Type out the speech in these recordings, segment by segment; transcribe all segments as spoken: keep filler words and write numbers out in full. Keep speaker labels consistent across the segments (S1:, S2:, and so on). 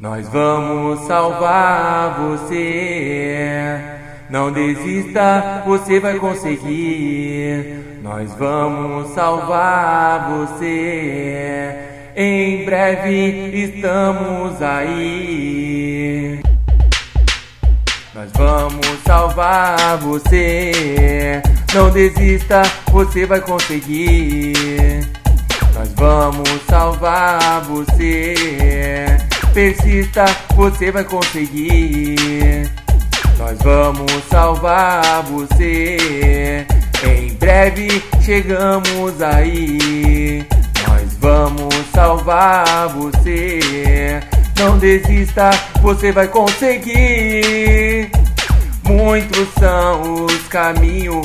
S1: Nós vamos salvar você. Não desista, você vai conseguir. Nós vamos salvar você. Em breve estamos aí. Nós vamos salvar você. Não desista, você vai conseguir. Nós vamos salvar você. Persista, você vai conseguir. Nós vamos salvar você. Em breve chegamos aí. Nós vamos salvar você. Não desista, você vai conseguir. Muitos são os caminhos,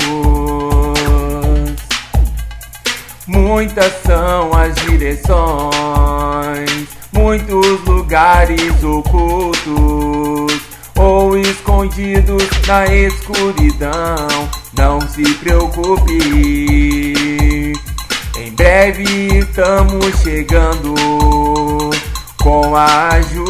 S1: muitas são as direções, muitos lugares ocultos ou escondidos na escuridão. Não se preocupe, em breve estamos chegando com a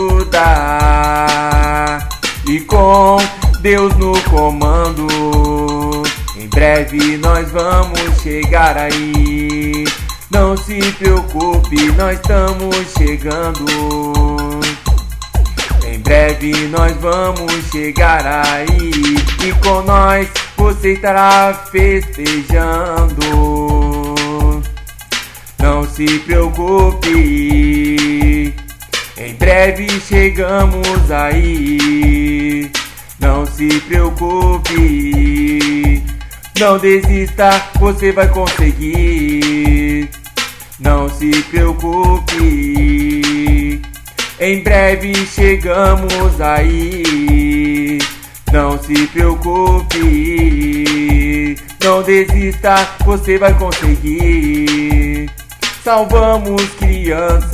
S1: ajuda e com Deus no comando. Em breve nós vamos chegar aí. Não se preocupe, nós estamos chegando. Em breve nós vamos chegar aí. E com nós você estará festejando. Não se preocupe, em breve chegamos aí. Não se preocupe, não desista, você vai conseguir. Não se preocupe, em breve chegamos aí. Não se preocupe, não desista, você vai conseguir. Salvamos crianças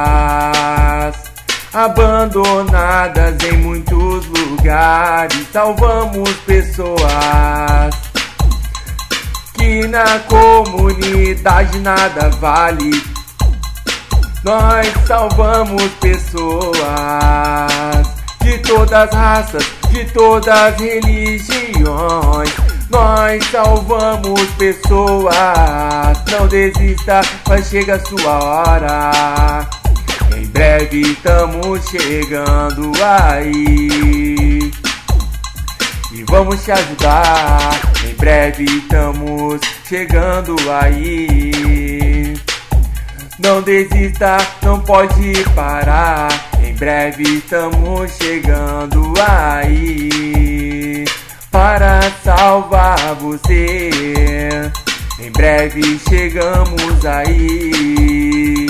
S1: abandonadas em muitos lugares. Salvamos pessoas que na comunidade nada vale. Nós salvamos pessoas de todas as raças, de todas as religiões. Nós salvamos pessoas. Não desista, vai chegar a sua hora. Em breve estamos chegando aí e vamos te ajudar. Em breve estamos chegando aí. Não desista, não pode parar. Em breve estamos chegando aí para salvar você. Em breve chegamos aí.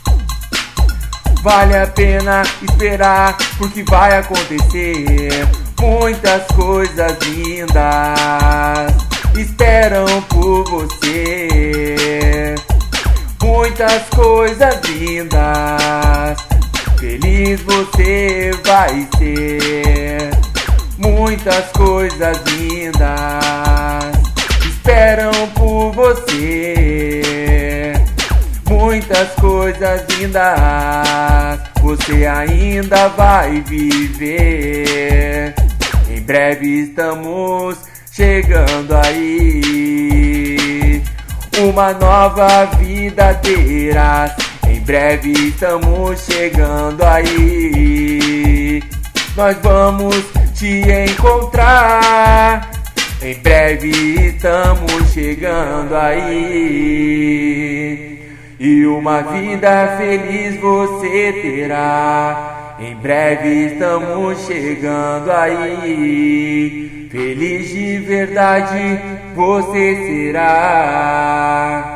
S1: Vale a pena esperar, porque vai acontecer. Muitas coisas lindas esperam por você. Muitas coisas lindas, feliz você vai ser. Muitas coisas lindas esperam por você. Muitas coisas lindas você ainda vai viver. Em breve estamos chegando aí. Uma nova vida terás. Em breve estamos chegando aí. Nós vamos te encontrar. Em breve estamos chegando aí. E uma vida feliz você terá. Em breve estamos chegando aí. Feliz de verdade você será.